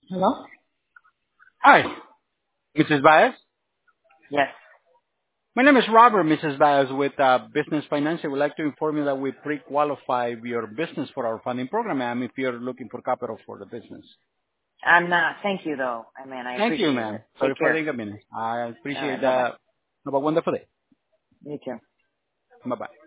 Hello? Hi, Mrs. Baez. Yes. My name is Robert, Mrs. Baez, with Business Finance. I would like to inform you that we pre-qualify your business for our funding program, ma'am, if you're looking for capital for the business. I'm not. Thank you, though. I mean, I Thank you, appreciate ma'am. it. Sorry Take for the care. inconvenience. I All appreciate right. Bye-bye. that. Have a wonderful day. You too. Bye-bye.